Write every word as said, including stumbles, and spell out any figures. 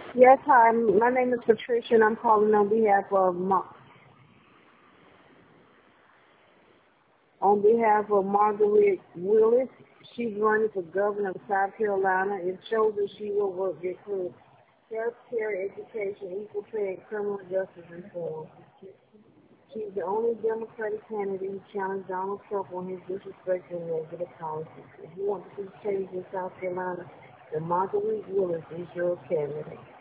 Yes, hi. My name is Patricia, and I'm calling on behalf of Mar- on behalf of Margaret Willis. She's running for governor of South Carolina. It shows that she will work get through health care, education, equal pay, and criminal justice reform. She's the only Democratic candidate who challenged Donald Trump on his disrespectful negative policies. If you want to see change in South Carolina, then Margaret Willis is your candidate.